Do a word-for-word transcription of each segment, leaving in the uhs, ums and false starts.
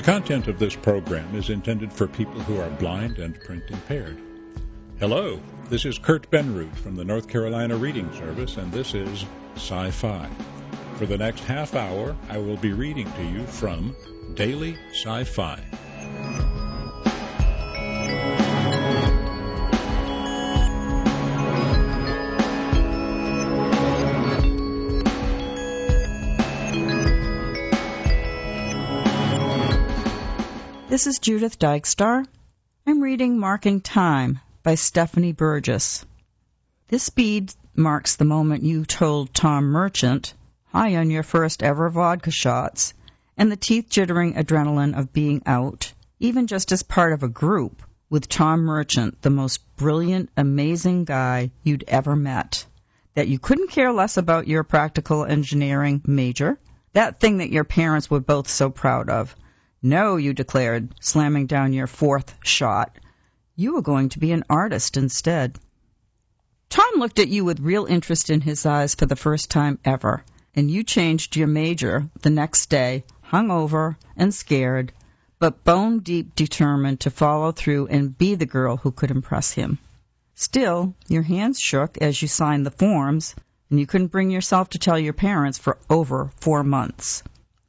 The content of this program is intended for people who are blind and print impaired. Hello, this is Kurt Benrud from the North Carolina Reading Service, and this is Sci-Fi. For the next half hour, I will be reading to you from Daily Sci-Fi. This is Judith Dykstar. I'm reading Marking Time by Stephanie Burgess. This bead marks the moment you told Tom Merchant, high on your first ever vodka shots, and the teeth-jittering adrenaline of being out, even just as part of a group, with Tom Merchant, the most brilliant, amazing guy you'd ever met, that you couldn't care less about your practical engineering major, that thing that your parents were both so proud of. No, you declared, slamming down your fourth shot. You were going to be an artist instead. Tom looked at you with real interest in his eyes for the first time ever, and you changed your major the next day, hungover and scared, but bone-deep determined to follow through and be the girl who could impress him. Still, your hands shook as you signed the forms, and you couldn't bring yourself to tell your parents for over four months.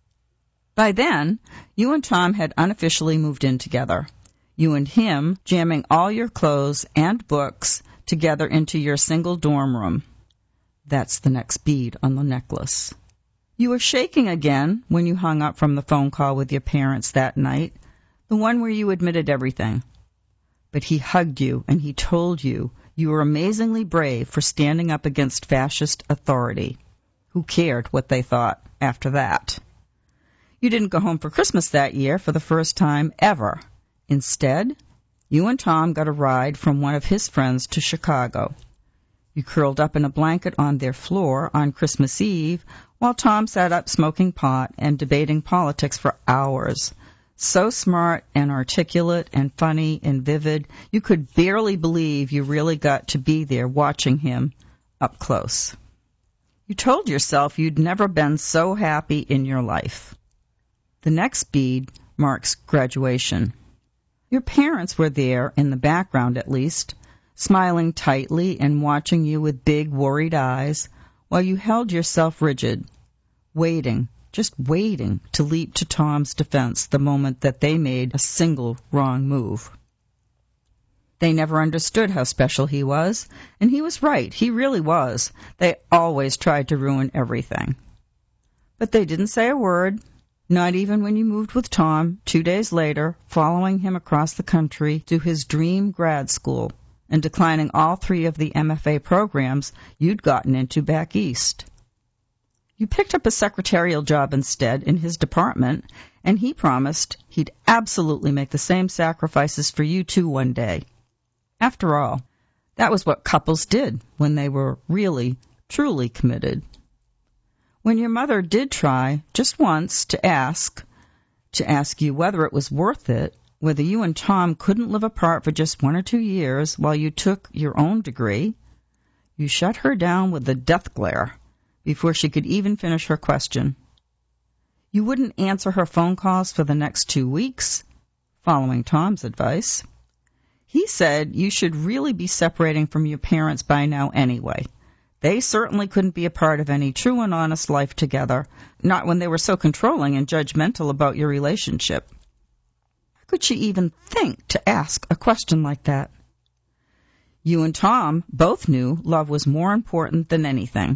By then, you and Tom had unofficially moved in together. You and him jamming all your clothes and books together into your single dorm room. That's the next bead on the necklace. You were shaking again when you hung up from the phone call with your parents that night, the one where you admitted everything. But he hugged you and he told you you were amazingly brave for standing up against fascist authority. Who cared what they thought after that? You didn't go home for Christmas that year for the first time ever. Instead, you and Tom got a ride from one of his friends to Chicago. You curled up in a blanket on their floor on Christmas Eve while Tom sat up smoking pot and debating politics for hours. So smart and articulate and funny and vivid, you could barely believe you really got to be there watching him up close. You told yourself you'd never been so happy in your life. The next bead marks graduation. Your parents were there, in the background at least, smiling tightly and watching you with big, worried eyes, while you held yourself rigid, waiting, just waiting to leap to Tom's defense the moment that they made a single wrong move. They never understood how special he was, and he was right, he really was. They always tried to ruin everything. But they didn't say a word. Not even when you moved with Tom two days later, following him across the country to his dream grad school and declining all three of the M F A programs you'd gotten into back east. You picked up a secretarial job instead in his department, and he promised he'd absolutely make the same sacrifices for you too one day. After all, that was what couples did when they were really, truly committed. When your mother did try, just once, to ask, to ask you whether it was worth it, whether you and Tom couldn't live apart for just one or two years while you took your own degree, you shut her down with a death glare before she could even finish her question. You wouldn't answer her phone calls for the next two weeks, following Tom's advice. He said you should really be separating from your parents by now anyway. They certainly couldn't be a part of any true and honest life together, not when they were so controlling and judgmental about your relationship. How could she even think to ask a question like that? You and Tom both knew love was more important than anything.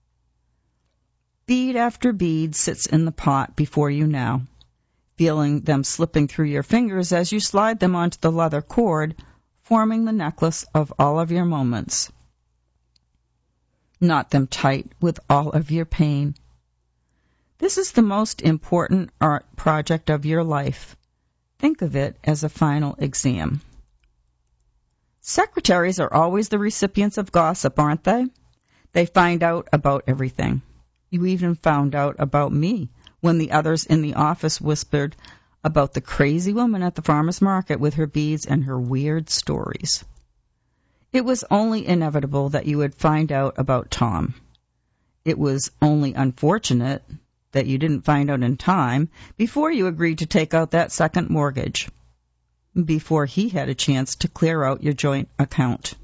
Bead after bead sits in the pot before you now, feeling them slipping through your fingers as you slide them onto the leather cord, forming the necklace of all of your moments. Knot them tight with all of your pain. This is the most important art project of your life. Think of it as a final exam. Secretaries are always the recipients of gossip, aren't they? They find out about everything. You even found out about me when the others in the office whispered about the crazy woman at the farmer's market with her beads and her weird stories. It was only inevitable that you would find out about Tom. It was only unfortunate, that you didn't find out in time before you agreed to take out that second mortgage, before he had a chance to clear out your joint account.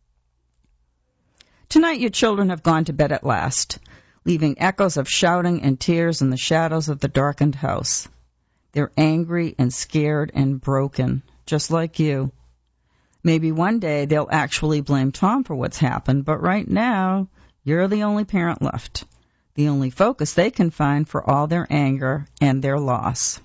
Tonight your children have gone to bed at last, leaving echoes of shouting and tears in the shadows of the darkened house. They're angry and scared and broken, just like you. Maybe one day they'll actually blame Tom for what's happened, but right now you're the only parent left, the only focus they can find for all their anger and their loss.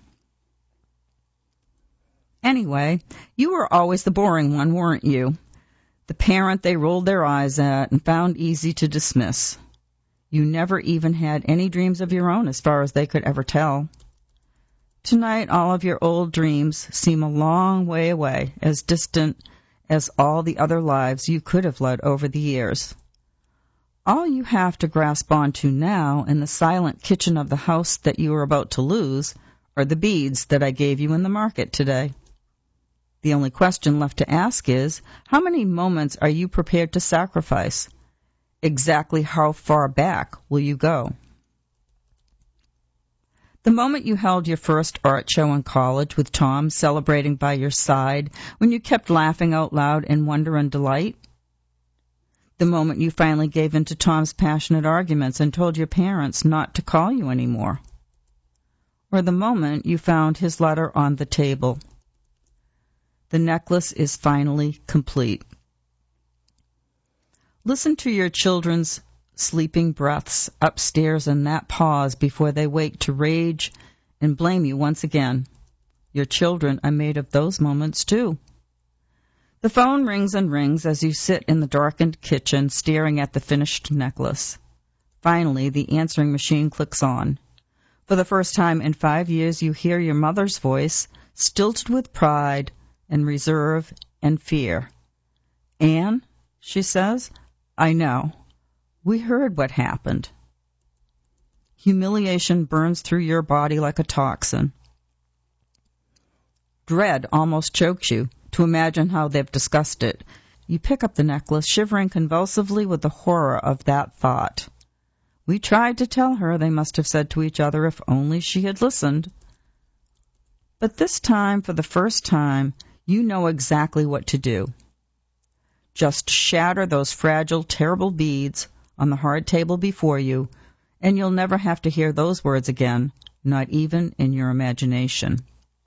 Anyway, you were always the boring one, weren't you? The parent they rolled their eyes at and found easy to dismiss. You never even had any dreams of your own as far as they could ever tell. Tonight, all of your old dreams seem a long way away, as distant as all the other lives you could have led over the years. All you have to grasp onto now in the silent kitchen of the house that you are about to lose are the beads that I gave you in the market today. The only question left to ask is, how many moments are you prepared to sacrifice? Exactly how far back will you go? The moment you held your first art show in college with Tom celebrating by your side, when you kept laughing out loud in wonder and delight? The moment you finally gave in to Tom's passionate arguments and told your parents not to call you anymore? Or the moment you found his letter on the table? The necklace is finally complete. Listen to your children's sleeping breaths upstairs in that pause before they wake to rage and blame you once again. Your children are made of those moments too. The phone rings and rings as you sit in the darkened kitchen staring at the finished necklace. Finally, the answering machine clicks on. For the first time in five years, you hear your mother's voice, stilted with pride and reserve and fear. "Anne," she says, "I know. We heard what happened." Humiliation burns through your body like a toxin. Dread almost chokes you to imagine how they've discussed it. You pick up the necklace, shivering convulsively with the horror of that thought. We tried to tell her, they must have said to each other, if only she had listened. But this time, for the first time, you know exactly what to do. Just shatter those fragile, terrible beads on the hard table before you, and you'll never have to hear those words again, not even in your imagination.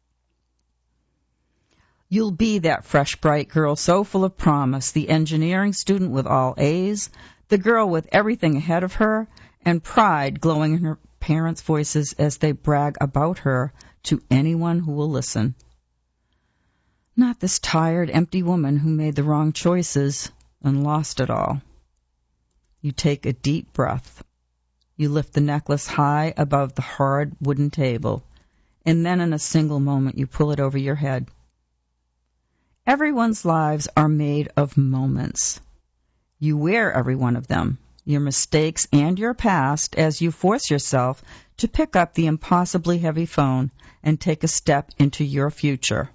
You'll be that fresh, bright girl so full of promise, the engineering student with all A's, the girl with everything ahead of her, and pride glowing in her parents' voices as they brag about her to anyone who will listen. Not this tired, empty woman who made the wrong choices and lost it all. You take a deep breath. You lift the necklace high above the hard wooden table, and then in a single moment you pull it over your head. Everyone's lives are made of moments. You wear every one of them, your mistakes and your past, as you force yourself to pick up the impossibly heavy phone and take a step into your future.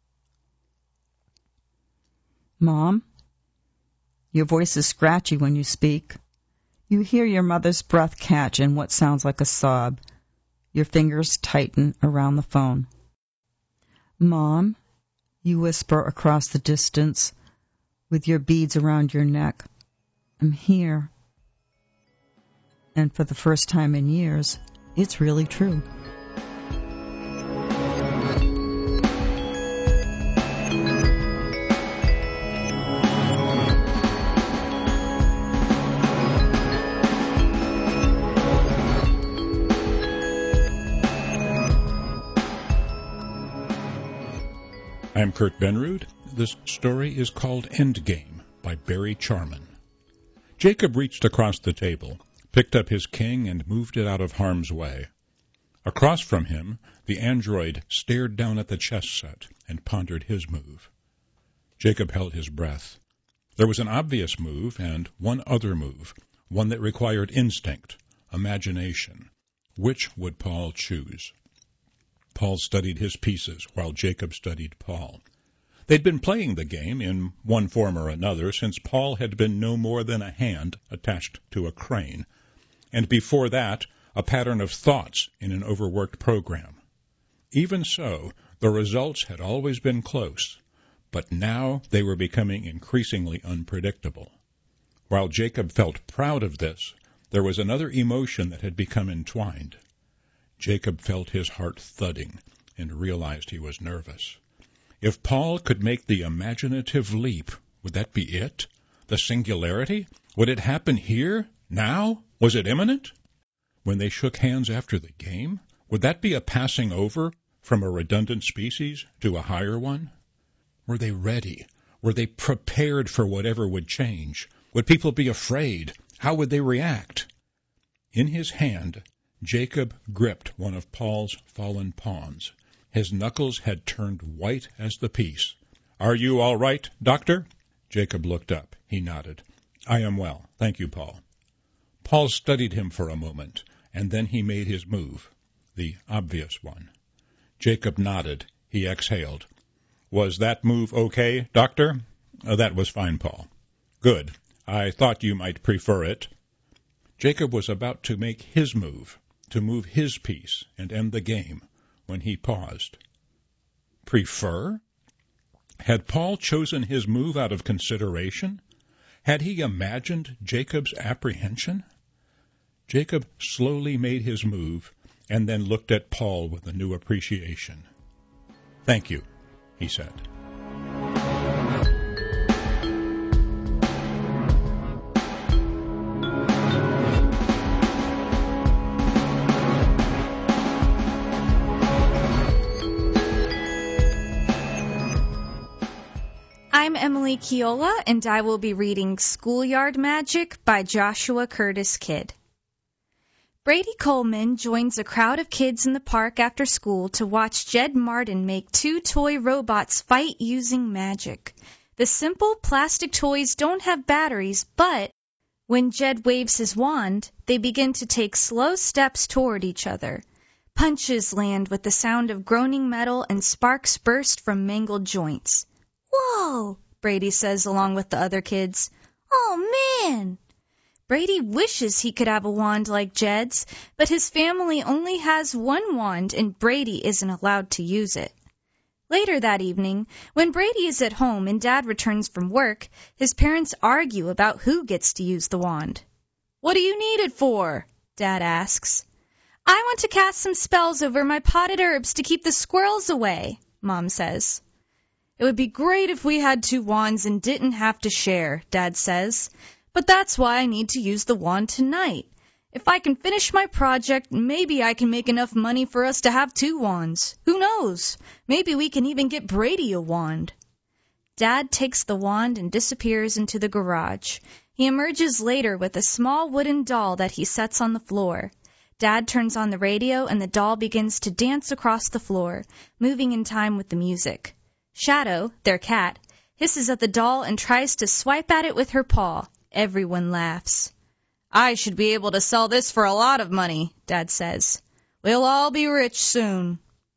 "Mom?" Your voice is scratchy when you speak. You hear your mother's breath catch in what sounds like a sob. Your fingers tighten around the phone. "Mom?" you whisper across the distance with your beads around your neck. "I'm here." And for the first time in years, it's really true. I'm Kurt Benrud. This story is called Endgame by Barry Charman. Jacob reached across the table, picked up his king, and moved it out of harm's way. Across from him, the android stared down at the chess set and pondered his move. Jacob held his breath. There was an obvious move and one other move, one that required instinct, imagination. Which would Paul choose? Paul studied his pieces while Jacob studied Paul. They'd been playing the game in one form or another since Paul had been no more than a hand attached to a crane, and before that a pattern of thoughts in an overworked program. Even so, the results had always been close, but now they were becoming increasingly unpredictable. While Jacob felt proud of this, there was another emotion that had become entwined. Jacob felt his heart thudding and realized he was nervous. If Paul could make the imaginative leap, would that be it? The singularity? Would it happen here? Now? Was it imminent? When they shook hands after the game, would that be a passing over from a redundant species to a higher one? Were they ready? Were they prepared for whatever would change? Would people be afraid? How would they react? In his hand, Jacob gripped one of Paul's fallen pawns. His knuckles had turned white as the piece. "Are you all right, Doctor?" Jacob looked up. He nodded. "I am well. Thank you, Paul." Paul studied him for a moment, and then he made his move, the obvious one. Jacob nodded. He exhaled. "Was that move okay, Doctor?" Uh, that was fine, Paul." "Good. I thought you might prefer it." Jacob was about to make his move, to move his piece and end the game, when he paused. Prefer? Had Paul chosen his move out of consideration? Had he imagined Jacob's apprehension? Jacob slowly made his move and then looked at Paul with a new appreciation. "Thank you," he said. I'm Emily Kiola, and I will be reading Schoolyard Magic by Joshua Curtis Kidd. Brady Coleman joins a crowd of kids in the park after school to watch Jed Martin make two toy robots fight using magic. The simple plastic toys don't have batteries, but when Jed waves his wand, they begin to take slow steps toward each other. Punches land with the sound of groaning metal and sparks burst from mangled joints. "Whoa," Brady says along with the other kids. "Oh, man." Brady wishes he could have a wand like Jed's, but his family only has one wand and Brady isn't allowed to use it. Later that evening, when Brady is at home and Dad returns from work, his parents argue about who gets to use the wand. "What do you need it for?" Dad asks. "I want to cast some spells over my potted herbs to keep the squirrels away," Mom says. "It would be great if we had two wands and didn't have to share," Dad says. "But that's why I need to use the wand tonight. If I can finish my project, maybe I can make enough money for us to have two wands. Who knows? Maybe we can even get Brady a wand." Dad takes the wand and disappears into the garage. He emerges later with a small wooden doll that he sets on the floor. Dad turns on the radio and the doll begins to dance across the floor, moving in time with the music. Shadow, their cat, hisses at the doll and tries to swipe at it with her paw. Everyone laughs. "I should be able to sell this for a lot of money," Dad says. "We'll all be rich soon."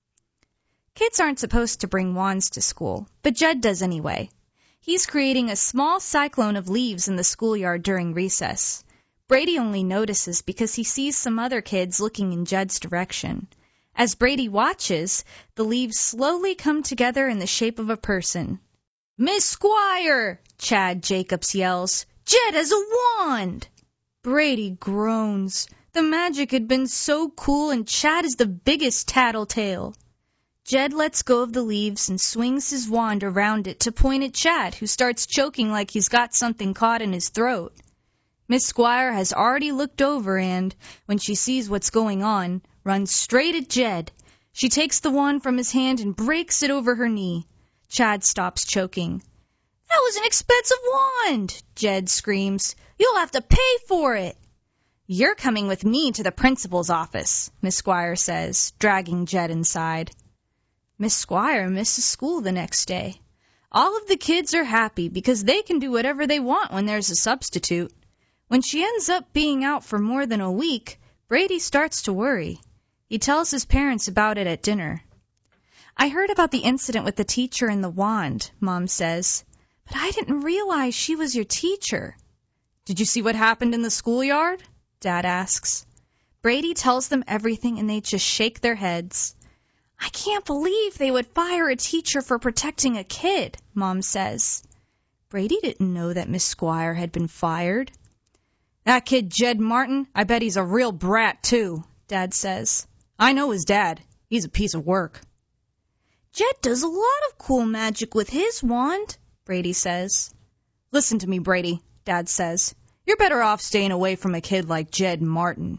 Kids aren't supposed to bring wands to school, but Jed does anyway. He's creating a small cyclone of leaves in the schoolyard during recess. Brady only notices because he sees some other kids looking in Jed's direction. As Brady watches, the leaves slowly come together in the shape of a person. "Miss Squire!" Chad Jacobs yells. "Jed has a wand!" Brady groans. The magic had been so cool, and Chad is the biggest tattletale. Jed lets go of the leaves and swings his wand around it to point at Chad, who starts choking like he's got something caught in his throat. Miss Squire has already looked over and, when she sees what's going on, runs straight at Jed. She takes the wand from his hand and breaks it over her knee. Chad stops choking. "That was an expensive wand!" Jed screams. "You'll have to pay for it!" "You're coming with me to the principal's office," Miss Squire says, dragging Jed inside. Miss Squire misses school the next day. All of the kids are happy because they can do whatever they want when there's a substitute. When she ends up being out for more than a week, Brady starts to worry. He tells his parents about it at dinner. "I heard about the incident with the teacher and the wand," Mom says, "but I didn't realize she was your teacher." "Did you see what happened in the schoolyard?" Dad asks. Brady tells them everything and they just shake their heads. I can't believe they would fire a teacher for protecting a kid, Mom says. Brady didn't know that Miss Squire had been fired. That kid Jed Martin, I bet he's a real brat too, Dad says. I know his dad. He's a piece of work. Jed does a lot of cool magic with his wand, Brady says. Listen to me, Brady, Dad says. You're better off staying away from a kid like Jed Martin.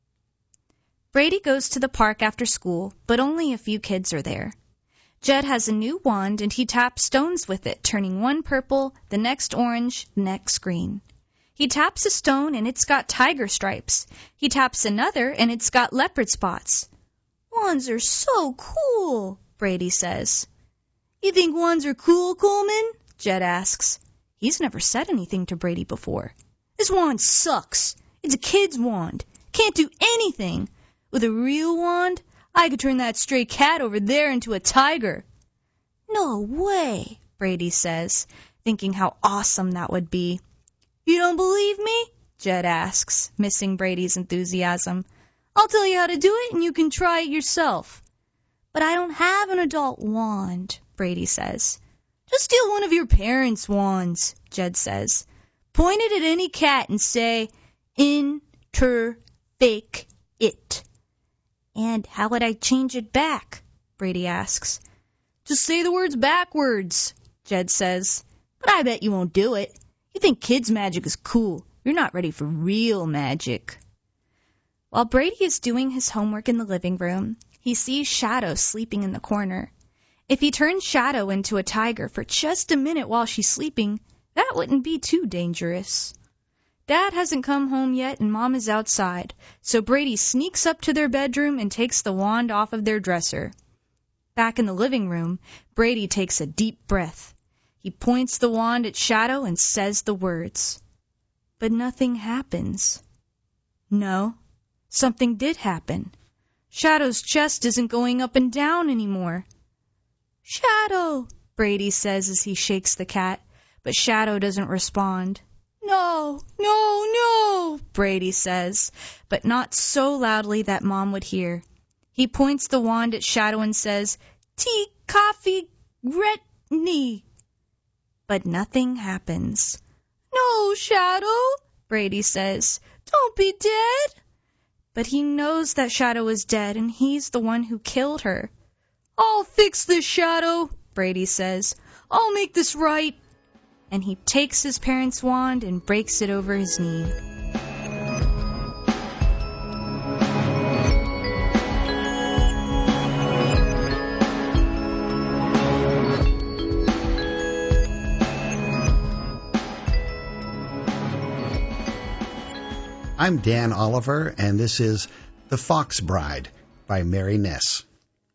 Brady goes to the park after school, but only a few kids are there. Jed has a new wand, and he taps stones with it, turning one purple, the next orange, the next green. He taps a stone, and it's got tiger stripes. He taps another, and it's got leopard spots. Wands are so cool, Brady says. You think wands are cool, Coleman? Jed asks. He's never said anything to Brady before. This wand sucks. It's a kid's wand. Can't do anything. With a real wand, I could turn that stray cat over there into a tiger. No way, Brady says, thinking how awesome that would be. You don't believe me? Jed asks, missing Brady's enthusiasm. I'll tell you how to do it and you can try it yourself. But I don't have an adult wand, Brady says. Just steal one of your parents' wands, Jed says. Point it at any cat and say, inter-fake it. And how would I change it back? Brady asks. Just say the words backwards, Jed says. But I bet you won't do it. You think kids' magic is cool. You're not ready for real magic. While Brady is doing his homework in the living room, he sees Shadow sleeping in the corner. If he turns Shadow into a tiger for just a minute while she's sleeping, that wouldn't be too dangerous. Dad hasn't come home yet and Mom is outside, so Brady sneaks up to their bedroom and takes the wand off of their dresser. Back in the living room, Brady takes a deep breath. He points the wand at Shadow and says the words. But nothing happens. No, something did happen. Shadow's chest isn't going up and down anymore. Shadow, Brady says as he shakes the cat, but Shadow doesn't respond. No, no, no, Brady says, but not so loudly that Mom would hear. He points the wand at Shadow and says, Tea, coffee, retiny. But nothing happens. No, Shadow, Brady says. Don't be dead. But he knows that Shadow is dead and he's the one who killed her. I'll fix this, Shadow, Brady says. I'll make this right. And he takes his parents' wand and breaks it over his knee. I'm Dan Oliver, and this is The Fox Bride by Mary Ness.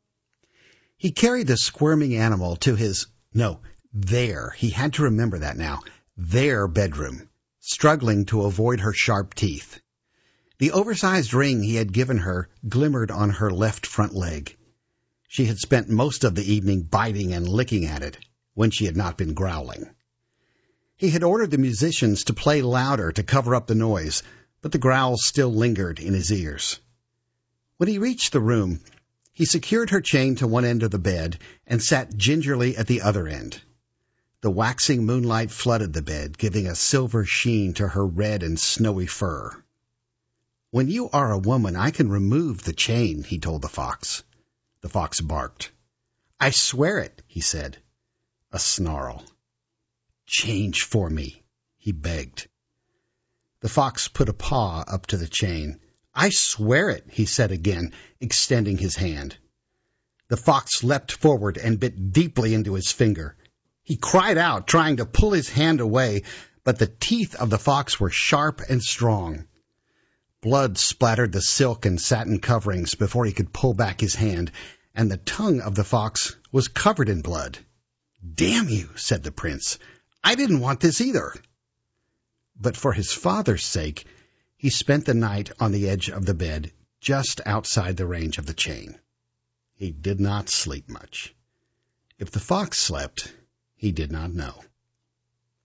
He carried the squirming animal to his, no, their, he had to remember that now, their bedroom, struggling to avoid her sharp teeth. The oversized ring he had given her glimmered on her left front leg. She had spent most of the evening biting and licking at it when she had not been growling. He had ordered the musicians to play louder to cover up the noise, but the growls still lingered in his ears. When he reached the room, he secured her chain to one end of the bed and sat gingerly at the other end. The waxing moonlight flooded the bed, giving a silver sheen to her red and snowy fur. When you are a woman, I can remove the chain, he told the fox. The fox barked. I swear it, he said. A snarl. Change for me, he begged. The fox put a paw up to the chain. I swear it, he said again, extending his hand. The fox leapt forward and bit deeply into his finger. He cried out, trying to pull his hand away, but the teeth of the fox were sharp and strong. Blood splattered the silk and satin coverings before he could pull back his hand, and the tongue of the fox was covered in blood. Damn you, said the prince. I didn't want this either. But for his father's sake, he spent the night on the edge of the bed, just outside the range of the chain. He did not sleep much. If the fox slept, he did not know.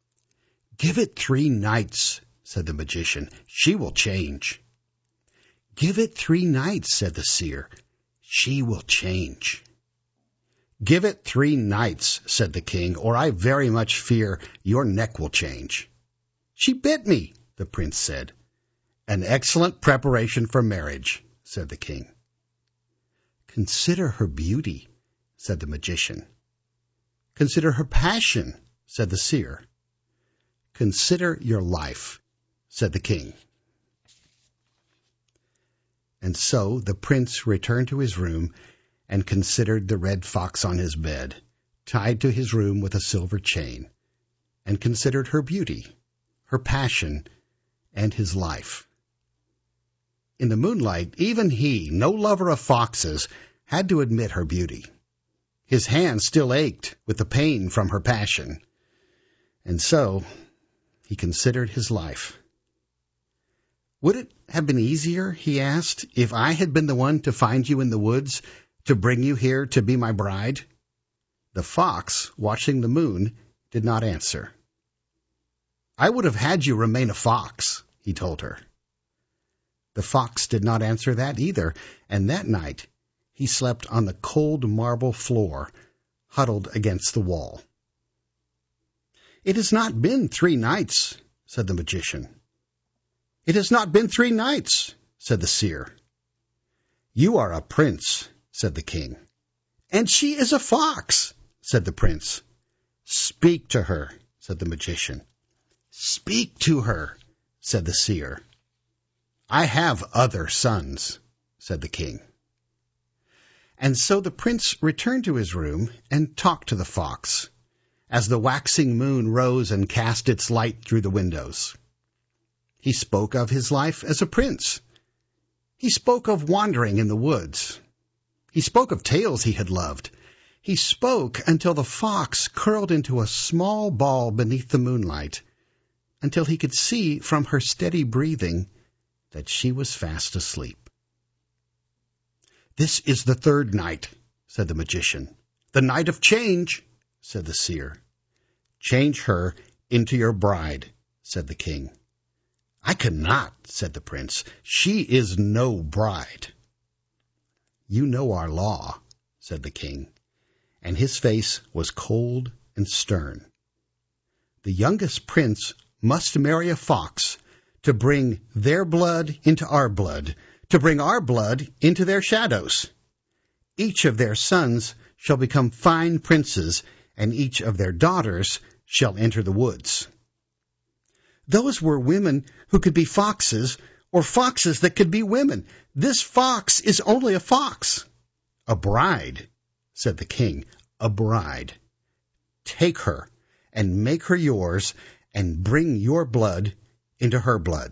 Give it three nights, said the magician. She will change. Give it three nights, said the seer. She will change. Give it three nights, said the king, or I very much fear your neck will change. She bit me, the prince said. An excellent preparation for marriage, said the king. Consider her beauty, said the magician. Consider her passion, said the seer. Consider your life, said the king. And so the prince returned to his room and considered the red fox on his bed, tied to his room with a silver chain, and considered her beauty, her passion, and his life. In the moonlight, even he, no lover of foxes, had to admit her beauty. His hand still ached with the pain from her passion. And so he considered his life. Would it have been easier, he asked, if I had been the one to find you in the woods, to bring you here to be my bride? The fox, watching the moon, did not answer. I would have had you remain a fox, he told her. The fox did not answer that either, and that night he slept on the cold marble floor, huddled against the wall. It has not been three nights, said the magician. It has not been three nights, said the seer. You are a prince, said the king. And she is a fox, said the prince. Speak to her, said the magician. Speak to her, said the seer. I have other sons, said the king. And so the prince returned to his room and talked to the fox, as the waxing moon rose and cast its light through the windows. He spoke of his life as a prince. He spoke of wandering in the woods. He spoke of tales he had loved. He spoke until the fox curled into a small ball beneath the moonlight, until he could see from her steady breathing that she was fast asleep. This is the third night, said the magician. The night of change, said the seer. Change her into your bride, said the king. I cannot, said the prince. She is no bride. You know our law, said the king, and his face was cold and stern. The youngest prince must marry a fox to bring their blood into our blood, to bring our blood into their shadows. Each of their sons shall become fine princes, and each of their daughters shall enter the woods. Those were women who could be foxes, or foxes that could be women. This fox is only a fox. A bride, said the king, a bride. Take her and make her yours, and bring your blood into her blood.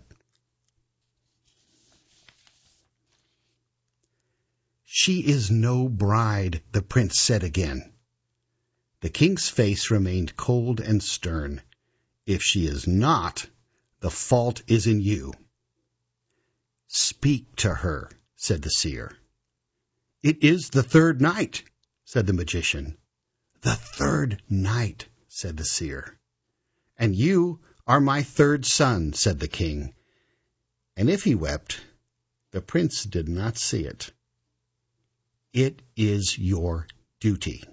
She is no bride, the prince said again. The king's face remained cold and stern. If she is not, the fault is in you. Speak to her, said the seer. It is the third night, said the magician. The third night, said the seer. And you are my third son, said the king. And if he wept, the prince did not see it. It is your duty.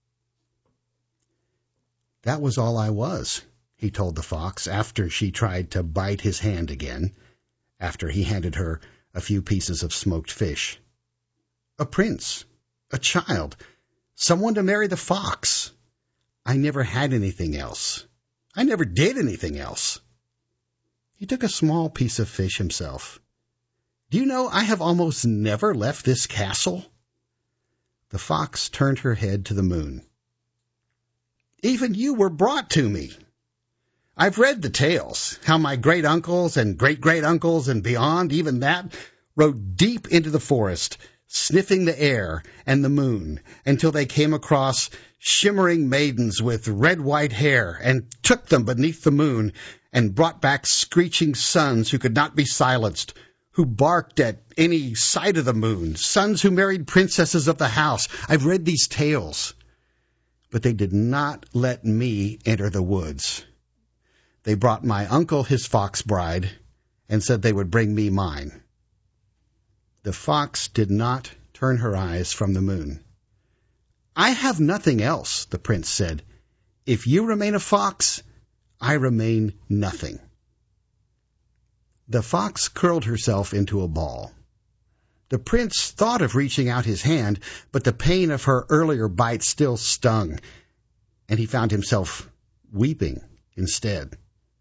That was all I was, he told the fox after she tried to bite his hand again, after he handed her a few pieces of smoked fish. A prince, a child, someone to marry the fox. I never had anything else. I never did anything else. He took a small piece of fish himself. Do you know I have almost never left this castle? The fox turned her head to the moon. Even you were brought to me. I've read the tales, how my great-uncles and great-great-uncles and beyond, even that, rode deep into the forest, sniffing the air and the moon, until they came across shimmering maidens with red-white hair, and took them beneath the moon, and brought back screeching sons who could not be silenced, who barked at any sight of the moon, sons who married princesses of the house. I've read these tales. But they did not let me enter the woods. They brought my uncle his fox bride, and said they would bring me mine. The fox did not turn her eyes from the moon. "I have nothing else," the prince said. "If you remain a fox, I remain nothing." The fox curled herself into a ball. The prince thought of reaching out his hand, but the pain of her earlier bite still stung, and he found himself weeping instead.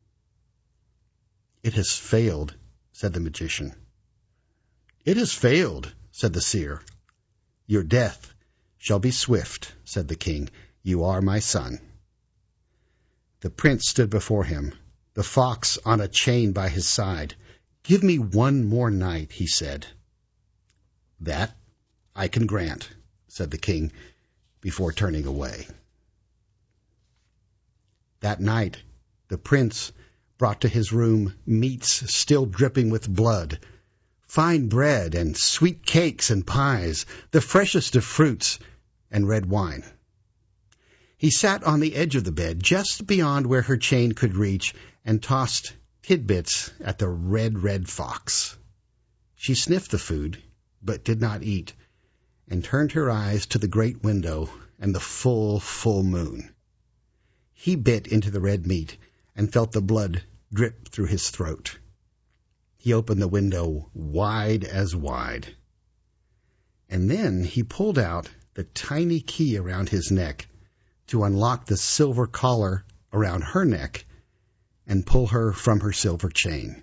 "It has failed," said the magician. "It has failed," said the seer. "Your death shall be swift," said the king. "You are my son." The prince stood before him, the fox on a chain by his side. "Give me one more night," he said. "That I can grant," said the king, before turning away. That night, the prince brought to his room meats still dripping with blood, fine bread and sweet cakes and pies, the freshest of fruits and red wine. He sat on the edge of the bed, just beyond where her chain could reach, and tossed tidbits at the red, red fox. She sniffed the food, but did not eat, and turned her eyes to the great window and the full, full moon. He bit into the red meat and felt the blood drip through his throat. He opened the window wide as wide. And then he pulled out the tiny key around his neck to unlock the silver collar around her neck and pull her from her silver chain.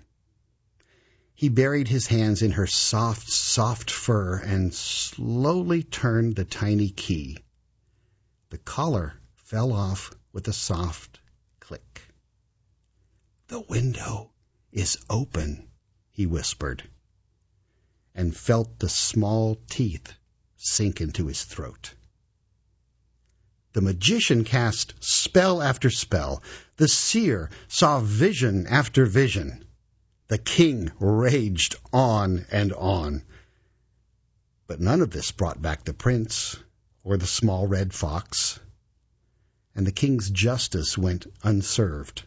He buried his hands in her soft, soft fur and slowly turned the tiny key. The collar fell off with a soft click. "The window is open," he whispered, and felt the small teeth sink into his throat. The magician cast spell after spell. The seer saw vision after vision. The king raged on and on. But none of this brought back the prince or the small red fox, and the king's justice went unserved.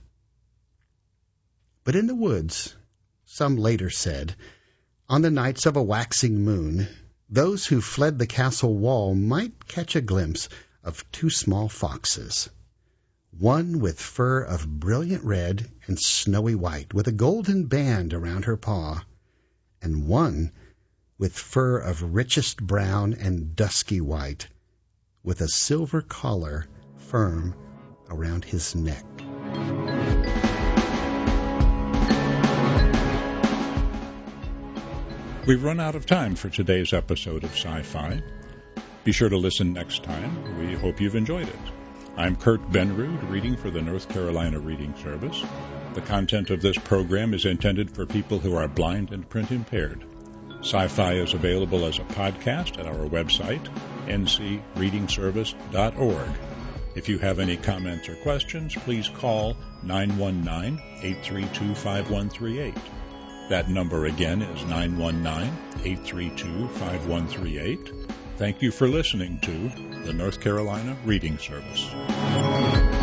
But in the woods, some later said, on the nights of a waxing moon, those who fled the castle wall might catch a glimpse of two small foxes, one with fur of brilliant red and snowy white, with a golden band around her paw, and one with fur of richest brown and dusky white, with a silver collar firm around his neck. We've run out of time for today's episode of Sci-Fi. Be sure to listen next time. We hope you've enjoyed it. I'm Kurt Benrud, reading for the North Carolina Reading Service. The content of this program is intended for people who are blind and print impaired. Sci-Fi is available as a podcast at our website, n c reading service dot org. If you have any comments or questions, please call nine one nine, eight three two, five one three eight. That number again is nine one nine, eight three two, five one three eight. Thank you for listening to the North Carolina Reading Service.